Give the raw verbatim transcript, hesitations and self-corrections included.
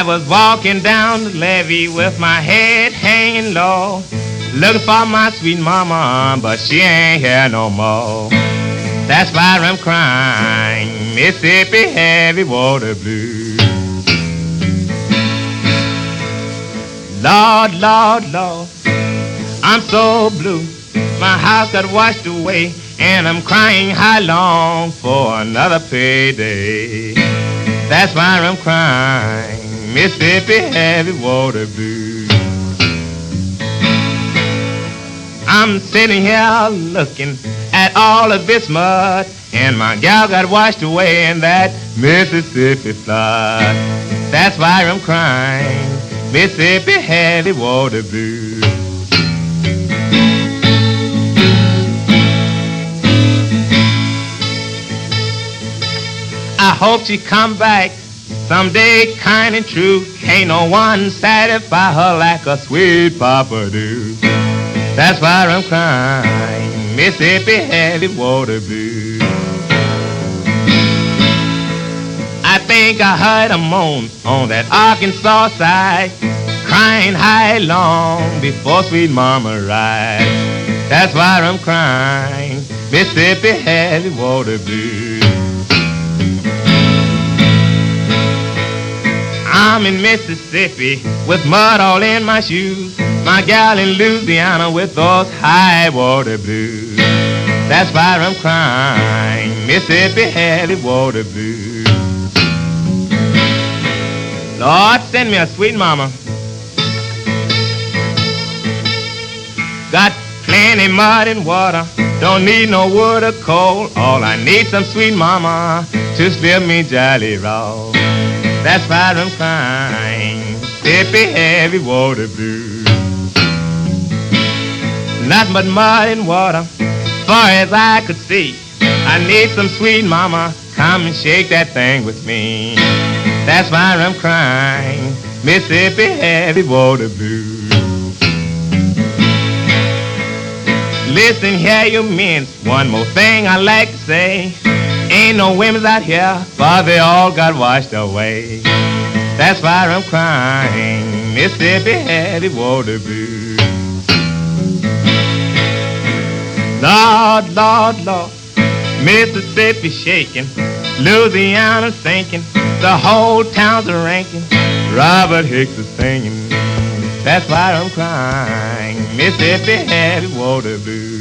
was walking down the levee with my head hanging low, looking for my sweet mama, but she ain't here no more. That's why I'm crying, Mississippi heavy water blues. Lord, Lord, Lord, I'm so blue. My house got washed away, and I'm crying how long for another payday. That's why I'm crying, Mississippi heavy water blues. I'm sitting here looking at all of this mud, and my gal got washed away in that Mississippi flood. That's why I'm crying, Mississippi heavy water blues. I hope she come back someday kind and true. Can't no one satisfy her like a sweet papa do. That's why I'm crying, Mississippi heavy water blues. I think I heard a moan on that Arkansas side, crying high long before sweet mama arrived. That's why I'm crying, Mississippi heavy water blues. I'm in Mississippi with mud all in my shoes. My gal in Louisiana with those high water blues. That's why I'm crying, Mississippi heavy water blues. Lord, send me a sweet mama. Got plenty mud and water, don't need no wood or coal. All I need some sweet mama to slip me jolly roll. That's why I'm crying, Mississippi heavy water blues. Nothing but mud and water, far as I could see. I need some sweet mama, come and shake that thing with me. That's why I'm crying, Mississippi heavy water blues. Listen here, you men, one more thing I like to say. Ain't no women's out here, for they all got washed away. That's why I'm crying, Mississippi heavy water blues. Lord, Lord, Lord, Mississippi shaking, Louisiana sinking, the whole town's a ranking, Robert Hicks is singing. That's why I'm crying, Mississippi heavy water blues.